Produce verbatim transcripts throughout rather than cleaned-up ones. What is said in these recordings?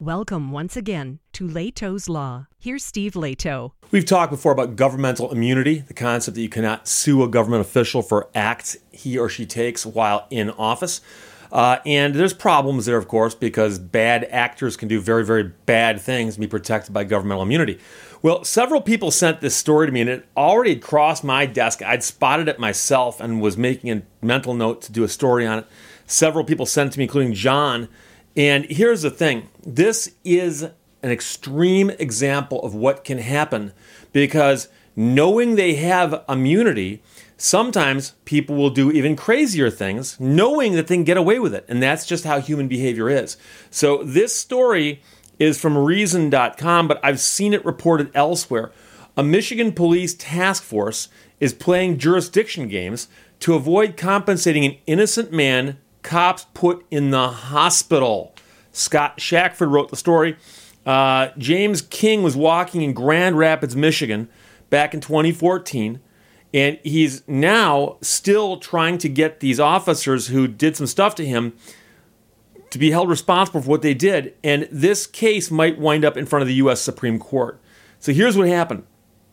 Welcome once again to Lehto's Law. Here's Steve Lehto. We've talked before about governmental immunity, the concept that you cannot sue a government official for acts he or she takes while in office. Uh, and there's problems there, of course, because bad actors can do very, very bad things and be protected by governmental immunity. Well, several people sent this story to me, and it already had crossed my desk. I'd spotted it myself and was making a mental note to do a story on it. Several people sent it to me, including John. And here's the thing. This is an extreme example of what can happen because knowing they have immunity, sometimes people will do even crazier things knowing that they can get away with it. And that's just how human behavior is. So this story is from reason dot com, but I've seen it reported elsewhere. A Michigan police task force is playing jurisdiction games to avoid compensating an innocent man cops put in the hospital. Scott Shackford wrote the story. Uh, James King was walking in Grand Rapids, Michigan back in twenty fourteen, and he's now still trying to get these officers who did some stuff to him to be held responsible for what they did, and this case might wind up in front of the U S Supreme Court. So here's what happened.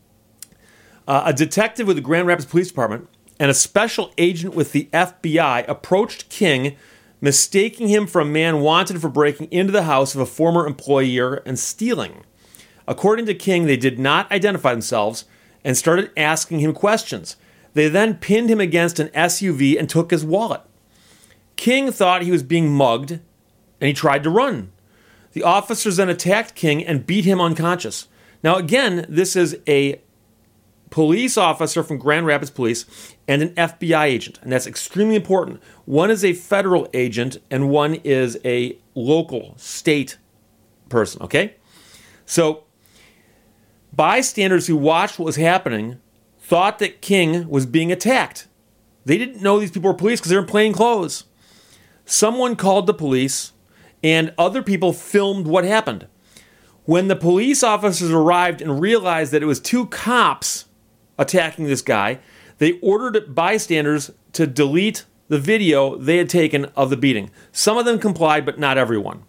Uh, a detective with the Grand Rapids Police Department and a special agent with the F B I approached King, mistaking him for a man wanted for breaking into the house of a former employer and stealing. According to King, they did not identify themselves and started asking him questions. They then pinned him against an S U V and took his wallet. King thought he was being mugged, and he tried to run. The officers then attacked King and beat him unconscious. Now, again, this is a police officer from Grand Rapids Police and an F B I agent, and that's extremely important. One is a federal agent and one is a local state person, okay? So bystanders who watched what was happening thought that King was being attacked. They didn't know these people were police because they were in plain clothes. Someone called the police and other people filmed what happened. When the police officers arrived and realized that it was two cops attacking this guy, they ordered bystanders to delete the video they had taken of the beating. Some of them complied, but not everyone.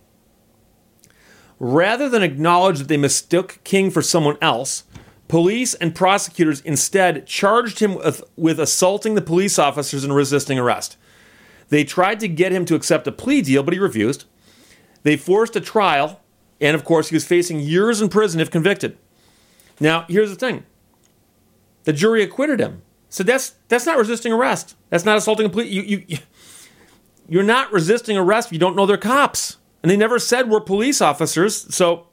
Rather than acknowledge that they mistook King for someone else, police and prosecutors instead charged him with, with assaulting the police officers and resisting arrest. They tried to get him to accept a plea deal, but he refused. They forced a trial, and of course he was facing years in prison if convicted. Now, here's the thing. The jury acquitted him. So that's that's not resisting arrest. That's not assaulting a police. You, you, you're not resisting arrest if you don't know they're cops. And they never said we're police officers. So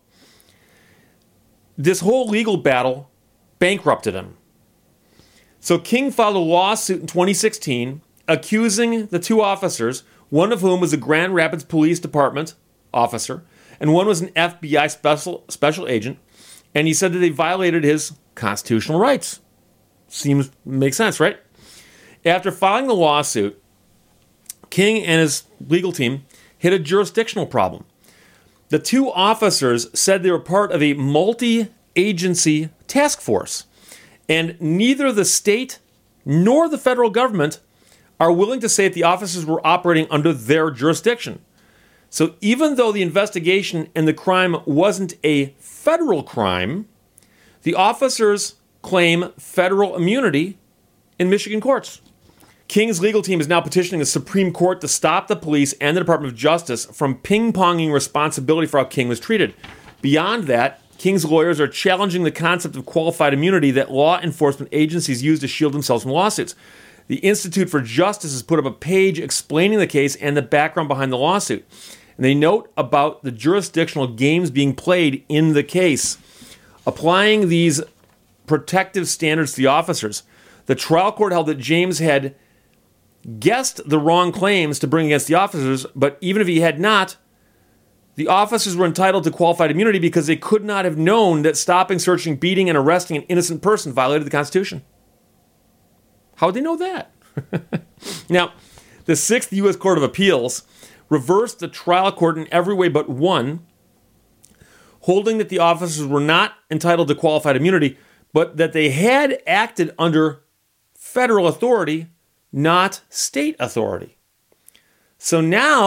this whole legal battle bankrupted him. So King filed a lawsuit in twenty sixteen accusing the two officers, one of whom was a Grand Rapids Police Department officer, and one was an F B I special special agent. And he said that they violated his constitutional rights. Seems makes sense, right? After filing the lawsuit, King and his legal team hit a jurisdictional problem. The two officers said they were part of a multi-agency task force, and neither the state nor the federal government are willing to say that the officers were operating under their jurisdiction. So even though the investigation and the crime wasn't a federal crime, the officers claim federal immunity in Michigan courts. King's legal team is now petitioning the Supreme Court to stop the police and the Department of Justice from ping-ponging responsibility for how King was treated. Beyond that, King's lawyers are challenging the concept of qualified immunity that law enforcement agencies use to shield themselves from lawsuits. The Institute for Justice has put up a page explaining the case and the background behind the lawsuit. And they note about the jurisdictional games being played in the case. Applying these protective standards to the officers, the trial court held that James had guessed the wrong claims to bring against the officers, but even if he had not, the officers were entitled to qualified immunity because they could not have known that stopping, searching, beating, and arresting an innocent person violated the Constitution. How would they know that? Now, the Sixth U S Court of Appeals reversed the trial court in every way but one, holding that the officers were not entitled to qualified immunity, but that they had acted under federal authority, not state authority. So now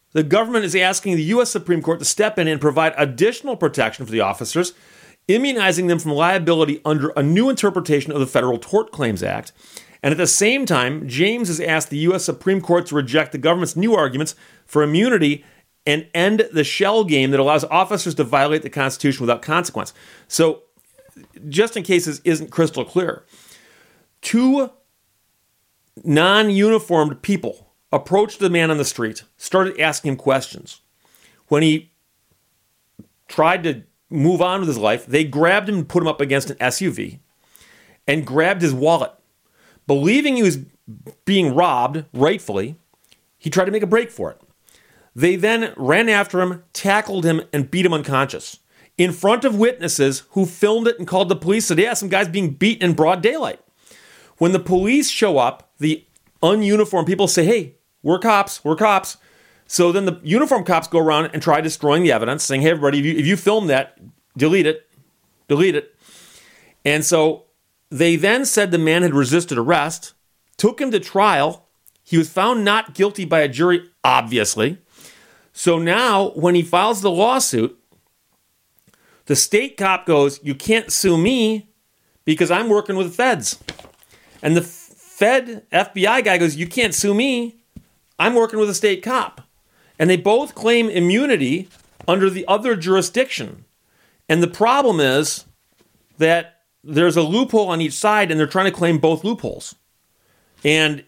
the government is asking the U S Supreme Court to step in and provide additional protection for the officers, immunizing them from liability under a new interpretation of the Federal Tort Claims Act. And at the same time, James has asked the U S Supreme Court to reject the government's new arguments for immunity and end the shell game that allows officers to violate the Constitution without consequence. So, just in case this isn't crystal clear, two non-uniformed people approached the man on the street, started asking him questions. When he tried to move on with his life, they grabbed him and put him up against an S U V and grabbed his wallet. Believing he was being robbed, rightfully, he tried to make a break for it. They then ran after him, tackled him, and beat him unconscious in front of witnesses who filmed it and called the police. Said, yeah, some guy's being beaten in broad daylight. When the police show up, the ununiformed people say, hey, we're cops, we're cops. So then the uniformed cops go around and try destroying the evidence, saying, hey, everybody, if you, if you filmed that, delete it, delete it. And so they then said the man had resisted arrest, took him to trial. He was found not guilty by a jury, obviously. So now when he files the lawsuit, the state cop goes, you can't sue me because I'm working with the feds. And the Fed F B I guy goes, you can't sue me. I'm working with a state cop. And they both claim immunity under the other jurisdiction. And the problem is that there's a loophole on each side, and they're trying to claim both loopholes. And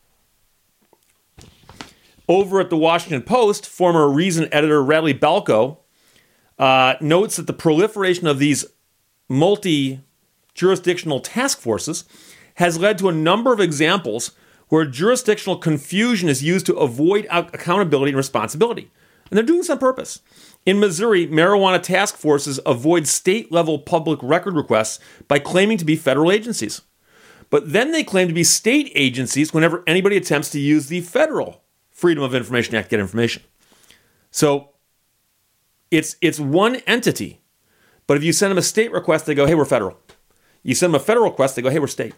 over at the Washington Post, former Reason editor Radley Balko uh, notes that the proliferation of these multi-jurisdictional task forces has led to a number of examples where jurisdictional confusion is used to avoid accountability and responsibility. And they're doing this on purpose. In Missouri, marijuana task forces avoid state-level public record requests by claiming to be federal agencies. But then they claim to be state agencies whenever anybody attempts to use the federal Freedom of Information Act to get information. So it's it's one entity. But if you send them a state request, they go, hey, we're federal. You send them a federal request, they go, hey, we're state.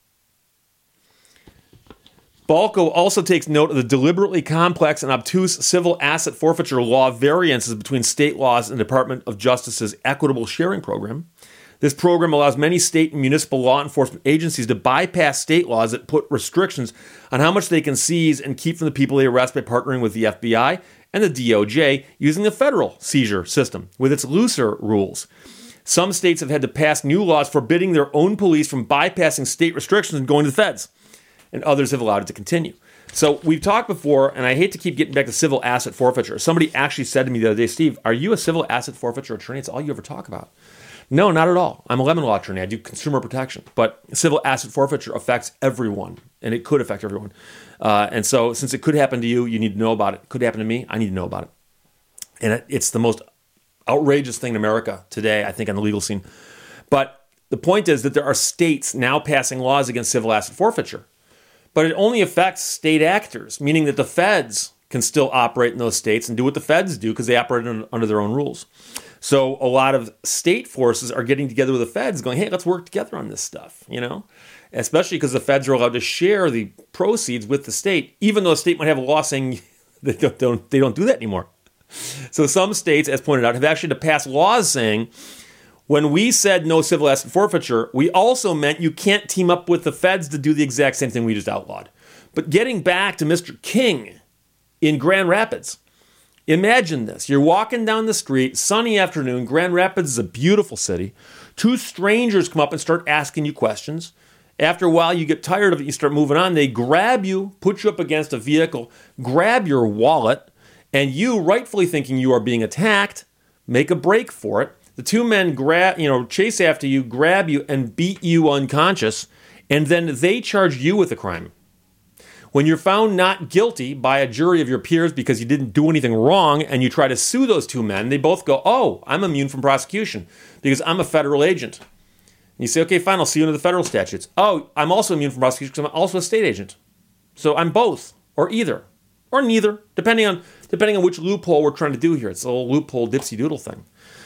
Balko also takes note of the deliberately complex and obtuse civil asset forfeiture law variances between state laws and the Department of Justice's equitable sharing program. This program allows many state and municipal law enforcement agencies to bypass state laws that put restrictions on how much they can seize and keep from the people they arrest by partnering with the F B I and the D O J using the federal seizure system with its looser rules. Some states have had to pass new laws forbidding their own police from bypassing state restrictions and going to the feds, and others have allowed it to continue. So we've talked before, and I hate to keep getting back to civil asset forfeiture. Somebody actually said to me the other day, Steve, are you a civil asset forfeiture attorney? It's all you ever talk about. No, not at all. I'm a lemon law attorney. I do consumer protection. But civil asset forfeiture affects everyone, and it could affect everyone. Uh, and so since it could happen to you, you need to know about it. It could happen to me. I need to know about it. And it, it's the most outrageous thing in America today, I think, on the legal scene. But the point is that there are states now passing laws against civil asset forfeiture. But it only affects state actors, meaning that the feds can still operate in those states and do what the feds do because they operate under their own rules. So a lot of state forces are getting together with the feds going, hey, let's work together on this stuff, you know, especially because the feds are allowed to share the proceeds with the state, even though the state might have a law saying they don't, don't, they don't do that anymore. So some states, as pointed out, have actually to pass laws saying when we said no civil asset forfeiture, we also meant you can't team up with the feds to do the exact same thing we just outlawed. But getting back to Mister King in Grand Rapids, imagine this. You're walking down the street, sunny afternoon. Grand Rapids is a beautiful city. Two strangers come up and start asking you questions. After a while, you get tired of it. You start moving on. They grab you, put you up against a vehicle, grab your wallet, and you, rightfully thinking you are being attacked, make a break for it. The two men grab, you know, chase after you, grab you, and beat you unconscious, and then they charge you with a crime. When you're found not guilty by a jury of your peers because you didn't do anything wrong, and you try to sue those two men, they both go, oh, I'm immune from prosecution because I'm a federal agent. And you say, okay, fine, I'll sue you under the federal statutes. Oh, I'm also immune from prosecution because I'm also a state agent. So I'm both, or either, or neither, depending on depending on which loophole we're trying to do here. It's a little loophole dipsy doodle thing.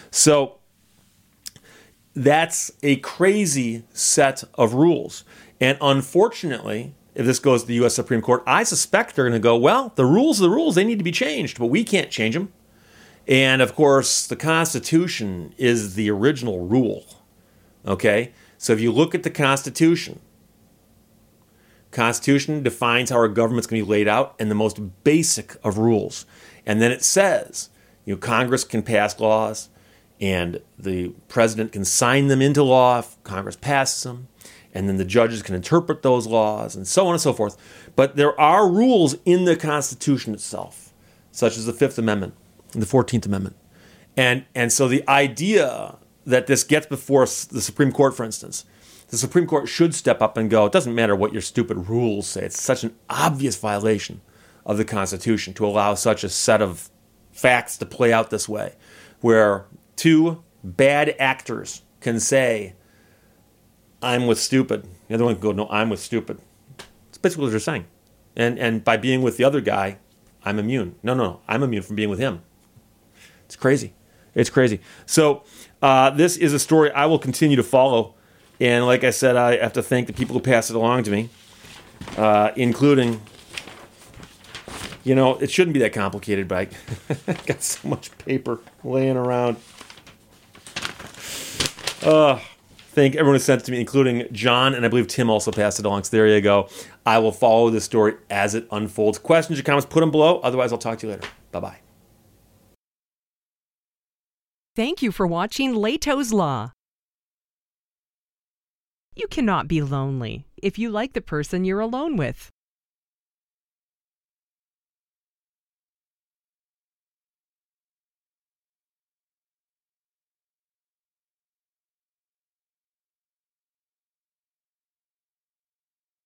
So that's a crazy set of rules. And unfortunately, if this goes to the U S Supreme Court, I suspect they're going to go, well, the rules are the rules. They need to be changed, but we can't change them. And, of course, the Constitution is the original rule, okay? So if you look at the Constitution, Constitution defines how our government's going to be laid out and the most basic of rules. And then it says, you know, Congress can pass laws and the president can sign them into law if Congress passes them. And then the judges can interpret those laws and so on and so forth. But there are rules in the Constitution itself, such as the Fifth Amendment and the Fourteenth Amendment. And, and so the idea that this gets before the Supreme Court, for instance, the Supreme Court should step up and go, it doesn't matter what your stupid rules say. It's such an obvious violation of the Constitution to allow such a set of facts to play out this way, where two bad actors can say, I'm with stupid. The other one can go, no, I'm with stupid. It's basically what they're saying. And and by being with the other guy, I'm immune. No, no, no, I'm immune from being with him. It's crazy. It's crazy. So uh, this is a story I will continue to follow. And like I said, I have to thank the people who passed it along to me, uh, including, you know, it shouldn't be that complicated, but I got so much paper laying around. Uh, thank everyone who sent it to me, including John, and I believe Tim also passed it along. So there you go. I will follow this story as it unfolds. Questions or comments, put them below. Otherwise, I'll talk to you later. Bye-bye. Thank you for watching Lehto's Law. You cannot be lonely if you like the person you're alone with.